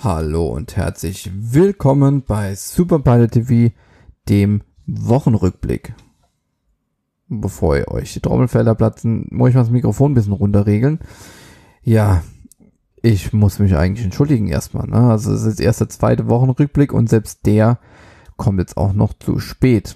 Hallo und herzlich willkommen bei Superpilot TV, dem Wochenrückblick. Bevor ihr euch die Trommelfelder platzen, muss ich mal das Mikrofon ein bisschen runterregeln. Ja, ich muss mich eigentlich entschuldigen erstmal, ne? Also es ist erst der zweite Wochenrückblick und selbst der kommt jetzt auch noch zu spät.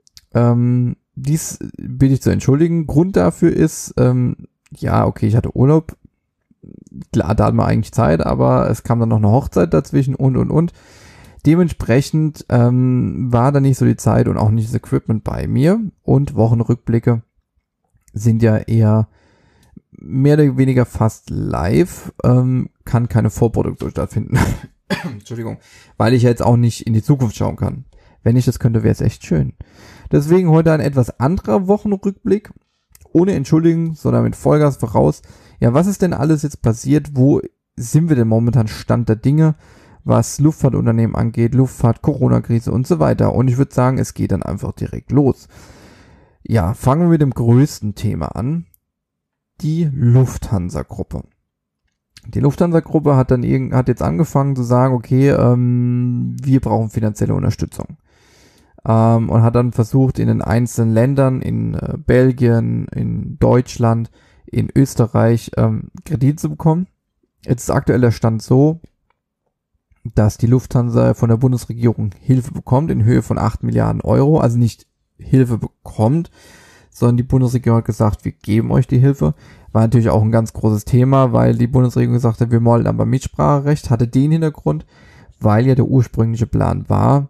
Dies bitte ich zu entschuldigen. Grund dafür ist, ich hatte Urlaub. Klar, da hatten wir eigentlich Zeit, aber es kam dann noch eine Hochzeit dazwischen und. Dementsprechend war da nicht so die Zeit und auch nicht das Equipment bei mir. Und Wochenrückblicke sind ja eher mehr oder weniger fast live, kann keine Vorproduktion stattfinden. Entschuldigung, weil ich jetzt auch nicht in die Zukunft schauen kann. Wenn ich das könnte, wäre es echt schön. Deswegen heute ein etwas anderer Wochenrückblick. Ohne Entschuldigung, sondern mit Vollgas voraus. Ja, was ist denn alles jetzt passiert? Wo sind wir denn momentan Stand der Dinge, was Luftfahrtunternehmen angeht, Luftfahrt, Corona-Krise und so weiter? Und ich würde sagen, es geht dann einfach direkt los. Ja, fangen wir mit dem größten Thema an. Die Lufthansa-Gruppe. Die Lufthansa-Gruppe hat jetzt angefangen zu sagen, okay, wir brauchen finanzielle Unterstützung. Und hat dann versucht, in den einzelnen Ländern, in Belgien, in Deutschland, in Österreich Kredit zu bekommen. Jetzt ist aktuell der Stand so, dass die Lufthansa von der Bundesregierung Hilfe bekommt in Höhe von 8 Milliarden Euro. Also nicht Hilfe bekommt, sondern die Bundesregierung hat gesagt, wir geben euch die Hilfe. War natürlich auch ein ganz großes Thema, weil die Bundesregierung gesagt hat, wir wollen aber Mitspracherecht. Hatte den Hintergrund, weil ja der ursprüngliche Plan war,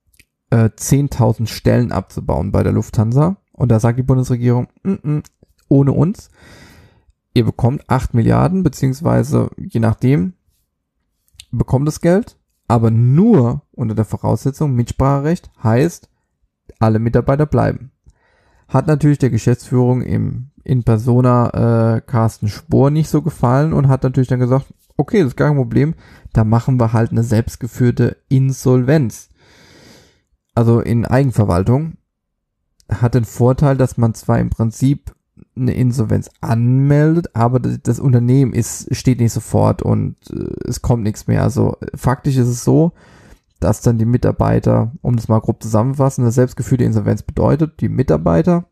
10.000 Stellen abzubauen bei der Lufthansa. Und da sagt die Bundesregierung, ohne uns. Ihr bekommt 8 Milliarden, beziehungsweise je nachdem, bekommt das Geld, aber nur unter der Voraussetzung Mitspracherecht, heißt, alle Mitarbeiter bleiben. Hat natürlich der Geschäftsführung in Persona Carsten Spohr nicht so gefallen und hat natürlich dann gesagt, okay, das ist gar kein Problem, da machen wir halt eine selbstgeführte Insolvenz. Also in Eigenverwaltung. Hat den Vorteil, dass man zwar im Prinzip eine Insolvenz anmeldet, aber das Unternehmen steht nicht sofort und es kommt nichts mehr. Also faktisch ist es so, dass dann die Mitarbeiter, um das mal grob zusammenzufassen, eine selbstgeführte Insolvenz bedeutet, die Mitarbeiter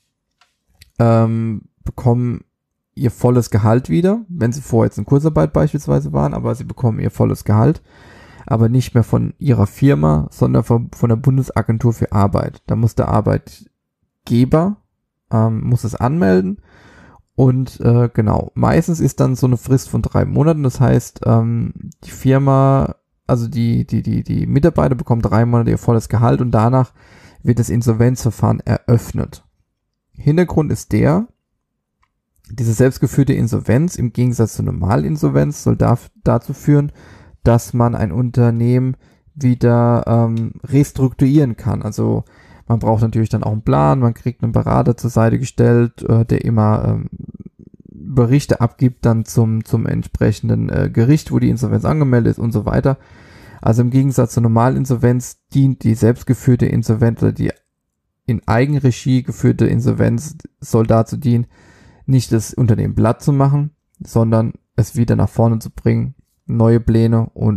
bekommen ihr volles Gehalt wieder, wenn sie vorher jetzt in Kurzarbeit beispielsweise waren, aber sie bekommen ihr volles Gehalt, aber nicht mehr von ihrer Firma, sondern von der Bundesagentur für Arbeit. Da muss der Arbeitgeber muss es anmelden und genau, meistens ist dann so eine Frist von 3 Monaten, das heißt, die Firma, also die Mitarbeiter bekommen 3 Monate ihr volles Gehalt und danach wird das Insolvenzverfahren eröffnet. Hintergrund ist diese selbstgeführte Insolvenz im Gegensatz zur Normalinsolvenz soll dazu führen, dass man ein Unternehmen wieder restrukturieren kann. Also man braucht natürlich dann auch einen Plan, man kriegt einen Berater zur Seite gestellt, der immer Berichte abgibt dann zum entsprechenden Gericht, wo die Insolvenz angemeldet ist und so weiter. Also im Gegensatz zur Normalinsolvenz dient die selbstgeführte Insolvenz oder die in Eigenregie geführte Insolvenz soll dazu dienen, nicht das Unternehmen platt zu machen, sondern es wieder nach vorne zu bringen, neue Pläne und.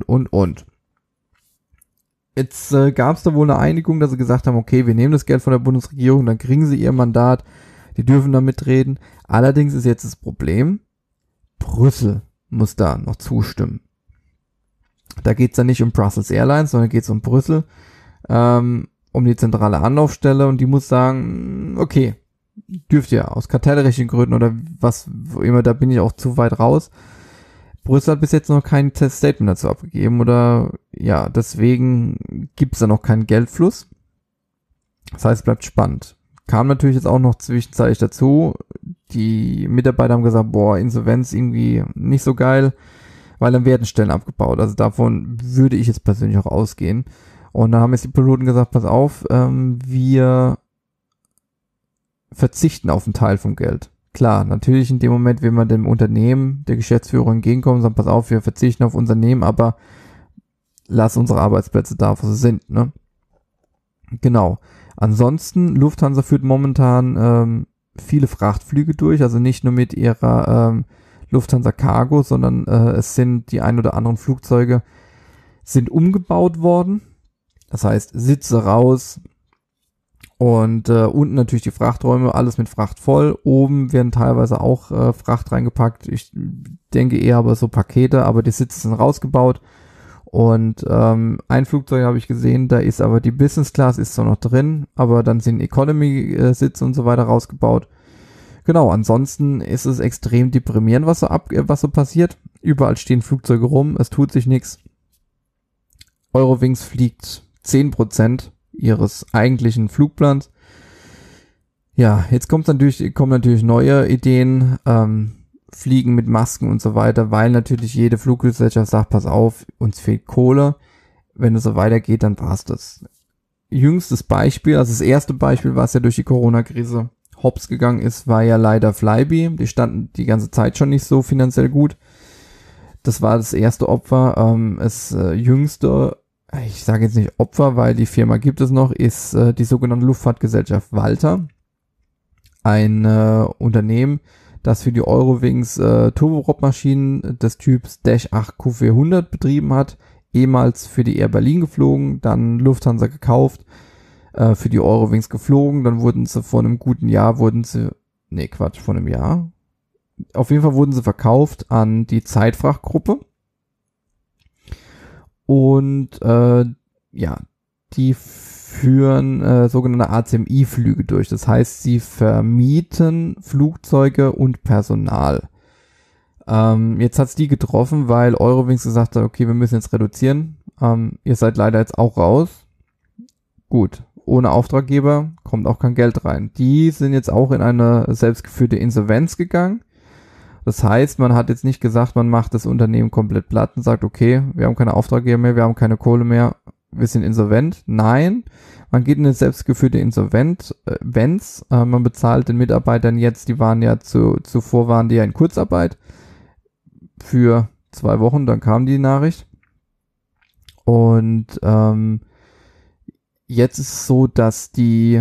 Jetzt gab es da wohl eine Einigung, dass sie gesagt haben, okay, wir nehmen das Geld von der Bundesregierung, dann kriegen sie ihr Mandat, die dürfen da mitreden. Allerdings ist jetzt das Problem, Brüssel muss da noch zustimmen. Da geht es dann nicht um Brussels Airlines, sondern geht es um Brüssel, um die zentrale Anlaufstelle und die muss sagen, okay, dürft ihr aus kartellrechtlichen Gründen oder was immer, da bin ich auch zu weit raus. Brüssel hat bis jetzt noch kein Statement dazu abgegeben oder ja, deswegen gibt es da noch keinen Geldfluss. Das heißt, es bleibt spannend. Kam natürlich jetzt auch noch zwischenzeitlich dazu, die Mitarbeiter haben gesagt, Insolvenz irgendwie nicht so geil, weil dann werden Stellen abgebaut. Also davon würde ich jetzt persönlich auch ausgehen. Und da haben jetzt die Piloten gesagt, pass auf, wir verzichten auf einen Teil vom Geld. Klar, natürlich in dem Moment, wenn man dem Unternehmen, der Geschäftsführung entgegenkommt und sagt, pass auf, wir verzichten auf unser Unternehmen, aber lass unsere Arbeitsplätze da, wo sie sind, ne? Genau. Ansonsten, Lufthansa führt momentan viele Frachtflüge durch, also nicht nur mit ihrer Lufthansa Cargo, sondern es sind die ein oder anderen Flugzeuge, sind umgebaut worden. Das heißt, Sitze raus und unten natürlich die Frachträume, alles mit Fracht voll. Oben werden teilweise auch Fracht reingepackt. Ich denke eher aber so Pakete, aber die Sitze sind rausgebaut. Und ein Flugzeug habe ich gesehen, da ist aber die Business Class ist zwar noch drin, aber dann sind Economy-Sitze und so weiter rausgebaut. Genau, ansonsten ist es extrem deprimierend, was so passiert. Überall stehen Flugzeuge rum, es tut sich nichts. Eurowings fliegt 10% ihres eigentlichen Flugplans. Ja, jetzt kommen natürlich neue Ideen, Fliegen mit Masken und so weiter, weil natürlich jede Fluggesellschaft sagt, pass auf, uns fehlt Kohle. Wenn es so weitergeht, dann war's das. Jüngstes Beispiel, also das erste Beispiel, was ja durch die Corona-Krise hops gegangen ist, war ja leider Flybe. Die standen die ganze Zeit schon nicht so finanziell gut. Das war das erste Opfer. Jüngste, ich sage jetzt nicht Opfer, weil die Firma gibt es noch, ist die sogenannte Luftfahrtgesellschaft Walter. Ein Unternehmen, das für die Eurowings Turboprop-Maschinen des Typs Dash 8 Q400 betrieben hat, ehemals für die Air Berlin geflogen, dann Lufthansa gekauft, für die Eurowings geflogen, dann wurden sie vor einem guten Jahr, vor einem Jahr, auf jeden Fall wurden sie verkauft an die Zeitfrachtgruppe und die führen sogenannte ACMI-Flüge durch. Das heißt, sie vermieten Flugzeuge und Personal. Jetzt hat's die getroffen, weil Eurowings gesagt hat, okay, wir müssen jetzt reduzieren. Ihr seid leider jetzt auch raus. Gut, ohne Auftraggeber kommt auch kein Geld rein. Die sind jetzt auch in eine selbstgeführte Insolvenz gegangen. Das heißt, man hat jetzt nicht gesagt, man macht das Unternehmen komplett platt und sagt, okay, wir haben keine Auftraggeber mehr, wir haben keine Kohle mehr, wir sind insolvent. Nein, man geht in eine selbstgeführte Insolvenz. Man bezahlt den Mitarbeitern jetzt, die waren ja zuvor waren die ja in Kurzarbeit für 2 Wochen, dann kam die Nachricht. Und jetzt ist es so, dass die,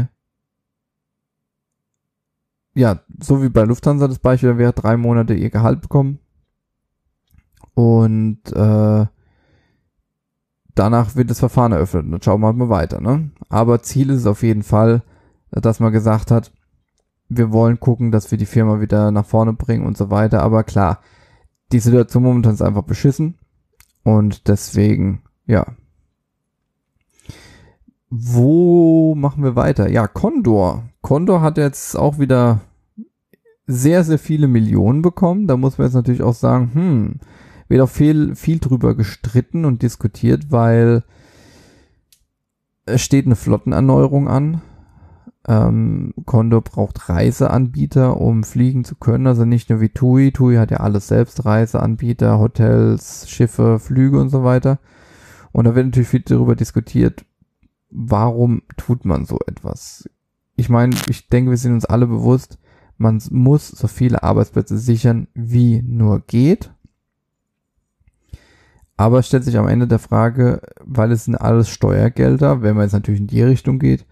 ja, so wie bei Lufthansa das Beispiel wäre, 3 Monate ihr Gehalt bekommen. Und danach wird das Verfahren eröffnet. Und dann schauen wir mal weiter, ne? Aber Ziel ist es auf jeden Fall, dass man gesagt hat, wir wollen gucken, dass wir die Firma wieder nach vorne bringen und so weiter. Aber klar, die Situation momentan ist einfach beschissen. Und deswegen, ja. Wo machen wir weiter? Ja, Condor. Condor hat jetzt auch wieder sehr, sehr viele Millionen bekommen. Da muss man jetzt natürlich auch sagen, wird auch viel drüber gestritten und diskutiert, weil es steht eine Flottenerneuerung an. Condor braucht Reiseanbieter, um fliegen zu können. Also nicht nur wie TUI. TUI hat ja alles selbst, Reiseanbieter, Hotels, Schiffe, Flüge und so weiter. Und da wird natürlich viel darüber diskutiert, warum tut man so etwas? Ich meine, ich denke, wir sind uns alle bewusst, man muss so viele Arbeitsplätze sichern, wie nur geht. Aber es stellt sich am Ende der Frage, weil es sind alles Steuergelder, wenn man jetzt natürlich in die Richtung geht,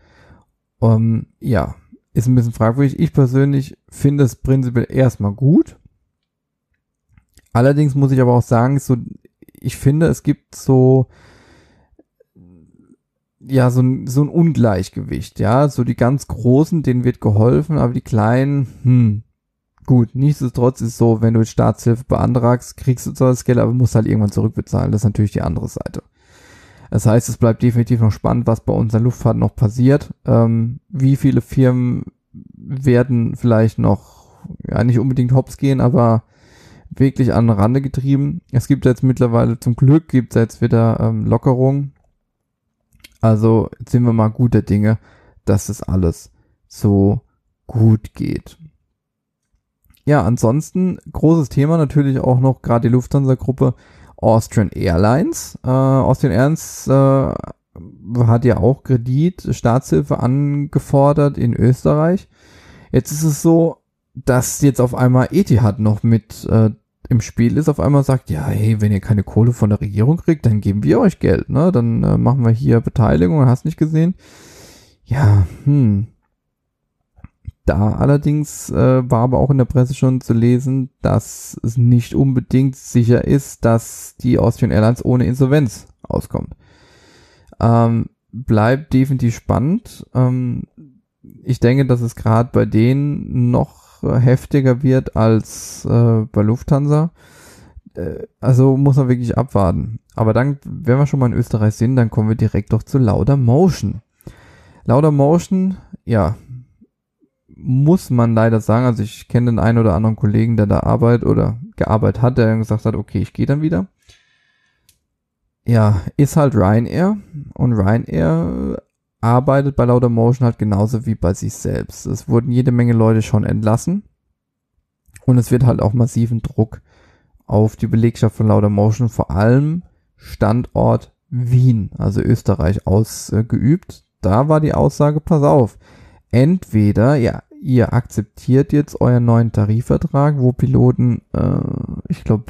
ist ein bisschen fragwürdig. Ich persönlich finde es prinzipiell erstmal gut. Allerdings muss ich aber auch sagen, ich finde, es gibt so ein Ungleichgewicht, ja, so die ganz Großen, denen wird geholfen, aber die Kleinen, gut, nichtsdestotrotz ist so, wenn du jetzt Staatshilfe beantragst, kriegst du zwar das Geld, aber musst halt irgendwann zurückbezahlen, das ist natürlich die andere Seite. Das heißt, es bleibt definitiv noch spannend, was bei uns in der Luftfahrt noch passiert, wie viele Firmen werden vielleicht noch, ja, nicht unbedingt hops gehen, aber wirklich an den Rande getrieben. Es gibt jetzt mittlerweile, zum Glück gibt es jetzt wieder Lockerungen. Also jetzt sind wir mal guter Dinge, dass das alles so gut geht. Ja, ansonsten großes Thema natürlich auch noch gerade die Lufthansa-Gruppe Austrian Airlines. Austrian Airlines hat ja auch Staatshilfe angefordert in Österreich. Jetzt ist es so, dass jetzt auf einmal Etihad noch mit im Spiel ist, auf einmal sagt, ja, hey, wenn ihr keine Kohle von der Regierung kriegt, dann geben wir euch Geld, ne? Dann machen wir hier Beteiligung, hast nicht gesehen? Ja, Da allerdings war aber auch in der Presse schon zu lesen, dass es nicht unbedingt sicher ist, dass die Austrian Airlines ohne Insolvenz auskommt. Bleibt definitiv spannend. Ich denke, dass es gerade bei denen noch heftiger wird als bei Lufthansa. Also muss man wirklich abwarten. Aber dann, wenn wir schon mal in Österreich sind, dann kommen wir direkt doch zu Laudamotion. Laudamotion, ja, muss man leider sagen, also ich kenne den einen oder anderen Kollegen, der da gearbeitet hat, der gesagt hat, okay, ich gehe dann wieder. Ja, ist halt Ryanair und Ryanair arbeitet bei Laudamotion halt genauso wie bei sich selbst. Es wurden jede Menge Leute schon entlassen und es wird halt auch massiven Druck auf die Belegschaft von Laudamotion, vor allem Standort Wien, also Österreich, ausgeübt. Da war die Aussage, pass auf, entweder, ja, ihr akzeptiert jetzt euren neuen Tarifvertrag, wo Piloten, ich glaube,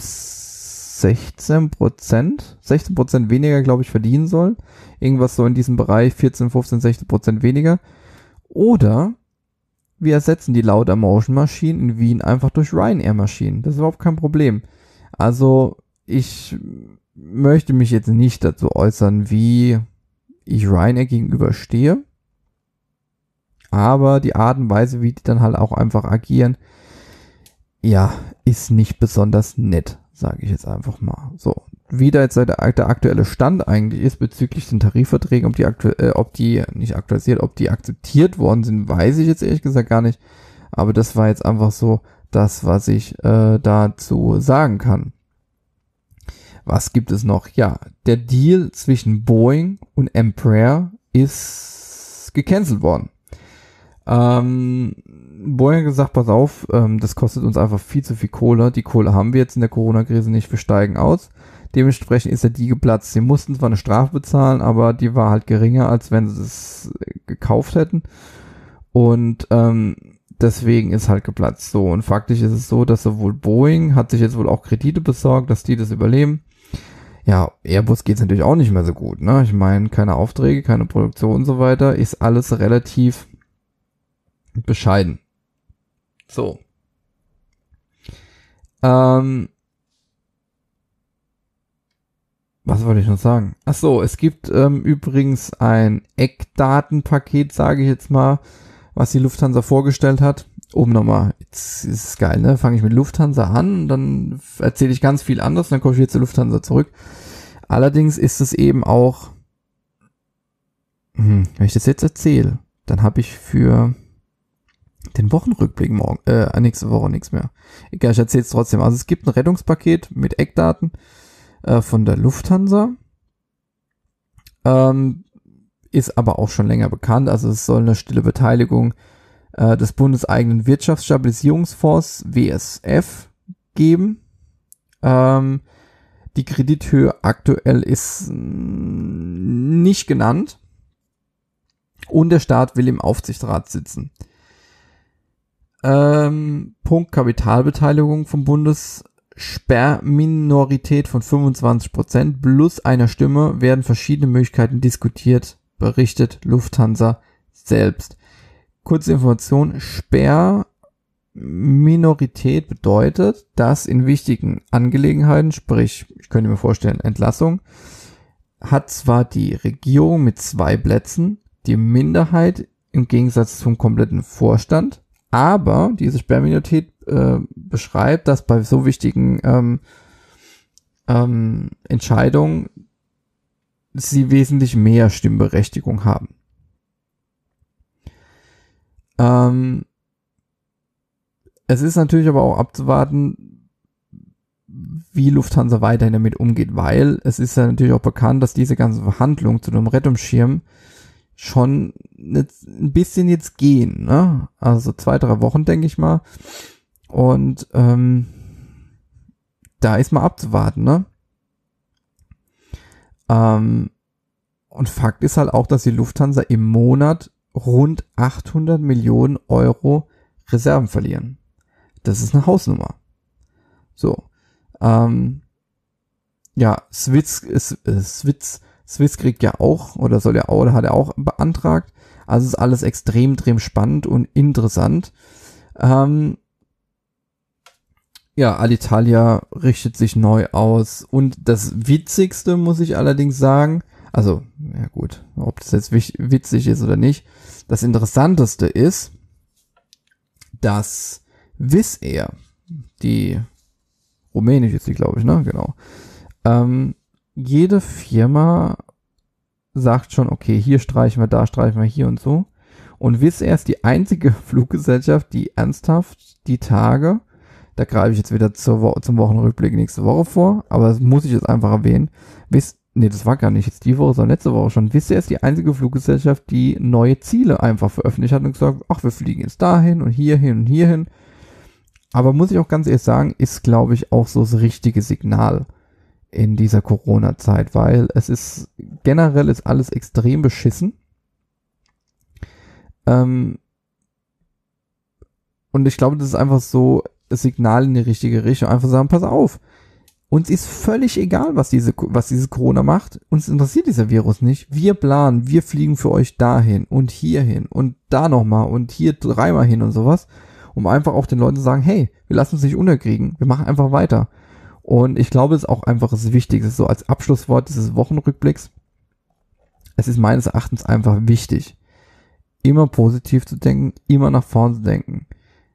16% weniger, glaube ich, verdienen sollen. Irgendwas so in diesem Bereich, 14, 15, 16% weniger. Oder wir ersetzen die Laudamotion-Maschinen in Wien einfach durch Ryanair-Maschinen. Das ist überhaupt kein Problem. Also, ich möchte mich jetzt nicht dazu äußern, wie ich Ryanair gegenüberstehe. Aber die Art und Weise, wie die dann halt auch einfach agieren, ja, ist nicht besonders nett, sage ich jetzt einfach mal. So, wie da jetzt der aktuelle Stand eigentlich ist bezüglich den Tarifverträgen, ob die akzeptiert worden sind, weiß ich jetzt ehrlich gesagt gar nicht. Aber das war jetzt einfach so das, was ich dazu sagen kann. Was gibt es noch? Ja, der Deal zwischen Boeing und Embraer ist gecancelt worden. Boeing hat gesagt, pass auf, das kostet uns einfach viel zu viel Kohle. Die Kohle haben wir jetzt in der Corona-Krise nicht, wir steigen aus. Dementsprechend ist der Deal geplatzt. Sie mussten zwar eine Strafe bezahlen, aber die war halt geringer, als wenn sie es gekauft hätten. Und deswegen ist halt geplatzt. So, und faktisch ist es so, dass sowohl Boeing hat sich jetzt wohl auch Kredite besorgt, dass die das überleben. Ja, Airbus geht's natürlich auch nicht mehr so gut, ne? Ich meine, keine Aufträge, keine Produktion und so weiter, ist alles relativ bescheiden. So. Was wollte ich noch sagen? Ach so, es gibt übrigens ein Eckdatenpaket, sage ich jetzt mal, was die Lufthansa vorgestellt hat. Oben nochmal, jetzt ist es geil, ne? Fange ich mit Lufthansa an, dann erzähle ich ganz viel anderes, dann komme ich wieder zu Lufthansa zurück. Allerdings ist es eben auch, wenn ich das jetzt erzähle, dann habe ich für den Wochenrückblick nächste Woche nichts mehr. Egal, ich erzähle es trotzdem. Also es gibt ein Rettungspaket mit Eckdaten von der Lufthansa. Ist aber auch schon länger bekannt. Also es soll eine stille Beteiligung des bundeseigenen Wirtschaftsstabilisierungsfonds WSF geben. Die Kredithöhe aktuell ist nicht genannt. Und der Staat will im Aufsichtsrat sitzen. Punkt Kapitalbeteiligung vom Bundessperrminorität von 25% plus einer Stimme werden verschiedene Möglichkeiten diskutiert, berichtet Lufthansa selbst. Kurze Information, Sperrminorität bedeutet, dass in wichtigen Angelegenheiten, sprich, ich könnte mir vorstellen, Entlassung, hat zwar die Regierung mit 2 Plätzen die Minderheit im Gegensatz zum kompletten Vorstand, aber diese Sperrminorität beschreibt, dass bei so wichtigen Entscheidungen sie wesentlich mehr Stimmberechtigung haben. Es ist natürlich aber auch abzuwarten, wie Lufthansa weiterhin damit umgeht, weil es ist ja natürlich auch bekannt, dass diese ganzen Verhandlungen zu einem Rettungsschirm schon ein bisschen jetzt gehen, ne? Also 2-3 Wochen, denke ich mal. Und da ist mal abzuwarten, ne? Und Fakt ist halt auch, dass die Lufthansa im Monat rund 800 Millionen Euro Reserven verlieren. Das ist eine Hausnummer. So. Ja, Swiss kriegt ja auch, oder hat er auch beantragt. Also ist alles extrem spannend und interessant. Ja, Alitalia richtet sich neu aus. Und das Witzigste muss ich allerdings sagen, also, ja gut, ob das jetzt witzig ist oder nicht, das Interessanteste ist, dass Wizz Air, die rumänisch ist die, glaube ich, ne, genau, jede Firma sagt schon, okay, hier streichen wir, da streichen wir, hier und so. Und Wizz Air ist die einzige Fluggesellschaft, die ernsthaft die Tage, da greife ich jetzt wieder zum Wochenrückblick nächste Woche vor, aber das muss ich jetzt einfach erwähnen. Das war gar nicht jetzt die Woche, sondern letzte Woche schon. Wizz Air ist die einzige Fluggesellschaft, die neue Ziele einfach veröffentlicht hat und gesagt, ach, wir fliegen jetzt dahin und hierhin und hierhin. Aber muss ich auch ganz ehrlich sagen, ist, glaube ich, auch so das richtige Signal in dieser Corona-Zeit, weil generell ist alles extrem beschissen. Und ich glaube, das ist einfach so das Signal in die richtige Richtung. Einfach sagen, pass auf, uns ist völlig egal, was dieses Corona macht. Uns interessiert dieser Virus nicht. Wir planen, wir fliegen für euch dahin und hierhin und da nochmal und hier 3-mal hin und sowas, um einfach auch den Leuten zu sagen, hey, wir lassen uns nicht unterkriegen, wir machen einfach weiter. Und ich glaube, es ist auch einfach das Wichtigste, so als Abschlusswort dieses Wochenrückblicks. Es ist meines Erachtens einfach wichtig, immer positiv zu denken, immer nach vorne zu denken,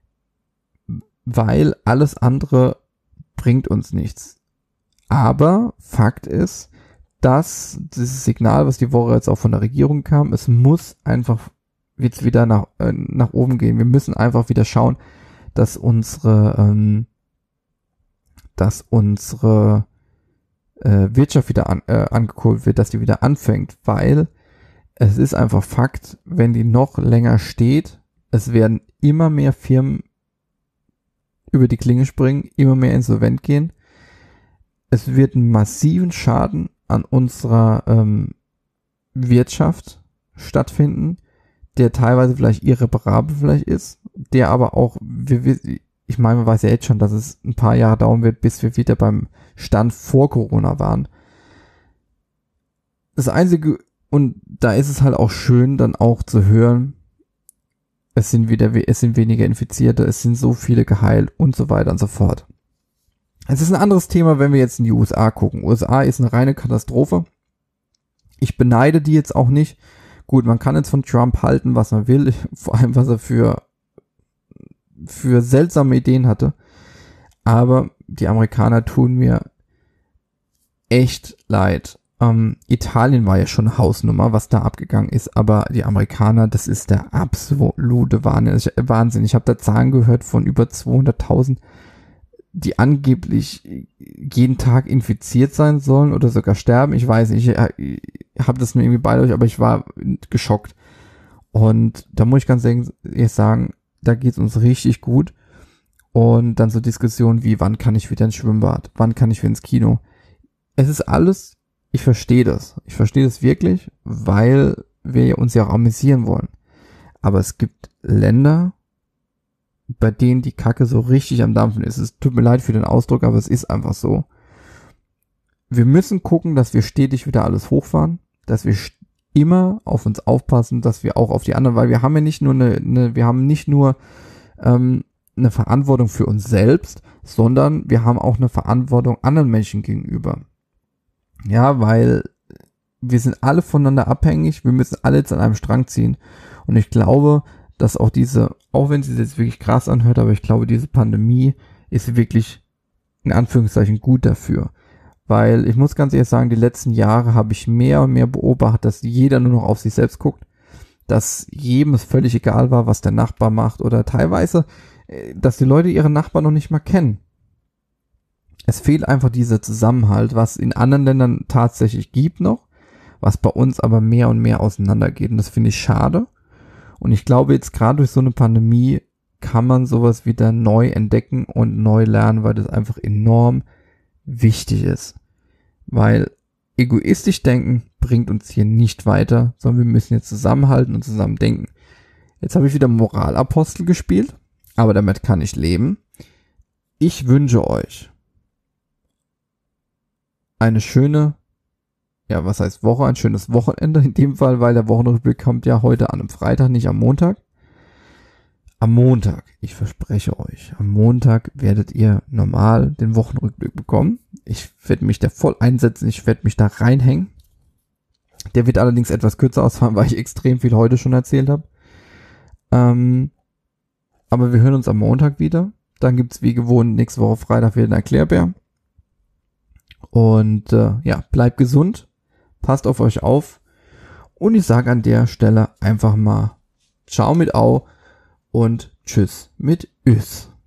weil alles andere bringt uns nichts. Aber Fakt ist, dass dieses Signal, was die Woche jetzt auch von der Regierung kam, es muss einfach jetzt wieder nach oben gehen. Wir müssen einfach wieder schauen, dass unsere Wirtschaft wieder angekurbelt wird, dass die wieder anfängt, weil es ist einfach Fakt, wenn die noch länger steht, es werden immer mehr Firmen über die Klinge springen, immer mehr insolvent gehen. Es wird einen massiven Schaden an unserer Wirtschaft stattfinden, der teilweise vielleicht irreparabel vielleicht ist, der aber auch, ich meine, man weiß ja jetzt schon, dass es ein paar Jahre dauern wird, bis wir wieder beim Stand vor Corona waren. Das Einzige, und da ist es halt auch schön, dann auch zu hören, es sind weniger Infizierte, es sind so viele geheilt und so weiter und so fort. Es ist ein anderes Thema, wenn wir jetzt in die USA gucken. USA ist eine reine Katastrophe. Ich beneide die jetzt auch nicht. Gut, man kann jetzt von Trump halten, was man will, vor allem was er für seltsame Ideen hatte. Aber die Amerikaner tun mir echt leid. Italien war ja schon eine Hausnummer, was da abgegangen ist, aber die Amerikaner, das ist der absolute Wahnsinn. Ich habe da Zahlen gehört von über 200.000, die angeblich jeden Tag infiziert sein sollen oder sogar sterben. Ich weiß nicht, ich habe das nur irgendwie bei euch, aber ich war geschockt. Und da muss ich ganz ehrlich sagen, da geht's uns richtig gut. Und dann so Diskussionen wie, wann kann ich wieder ins Schwimmbad? Wann kann ich wieder ins Kino? Es ist alles, ich verstehe das. Ich verstehe das wirklich, weil wir uns ja auch amüsieren wollen. Aber es gibt Länder, bei denen die Kacke so richtig am Dampfen ist. Es tut mir leid für den Ausdruck, aber es ist einfach so. Wir müssen gucken, dass wir stetig wieder alles hochfahren, dass wir immer auf uns aufpassen, dass wir auch auf die anderen, weil wir haben ja nicht nur eine Verantwortung für uns selbst, sondern wir haben auch eine Verantwortung anderen Menschen gegenüber. Ja, weil wir sind alle voneinander abhängig, wir müssen alle jetzt an einem Strang ziehen. Und ich glaube, dass auch auch wenn es sich jetzt wirklich krass anhört, aber ich glaube, diese Pandemie ist wirklich in Anführungszeichen gut dafür. Weil ich muss ganz ehrlich sagen, die letzten Jahre habe ich mehr und mehr beobachtet, dass jeder nur noch auf sich selbst guckt, dass jedem es völlig egal war, was der Nachbar macht oder teilweise, dass die Leute ihre Nachbarn noch nicht mal kennen. Es fehlt einfach dieser Zusammenhalt, was in anderen Ländern tatsächlich gibt noch, was bei uns aber mehr und mehr auseinandergeht. Und das finde ich schade. Und ich glaube, jetzt gerade durch so eine Pandemie kann man sowas wieder neu entdecken und neu lernen, weil das einfach enorm wichtig ist. Weil egoistisch denken bringt uns hier nicht weiter, sondern wir müssen jetzt zusammenhalten und zusammen denken. Jetzt habe ich wieder Moralapostel gespielt, aber damit kann ich leben. Ich wünsche euch eine schöne, ja, was heißt Woche, ein schönes Wochenende in dem Fall, weil der Wochenrückblick kommt ja heute an einem Freitag, nicht am Montag. am Montag, ich verspreche euch, am Montag werdet ihr normal den Wochenrückblick bekommen. Ich werde mich da voll einsetzen, ich werde mich da reinhängen. Der wird allerdings etwas kürzer ausfallen, weil ich extrem viel heute schon erzählt habe. Aber wir hören uns am Montag wieder. Dann gibt's wie gewohnt nächste Woche Freitag wieder einen Erklärbär. Und ja, bleibt gesund, passt auf euch auf. Und ich sage an der Stelle einfach mal Ciao mit Au und Tschüss mit Üs.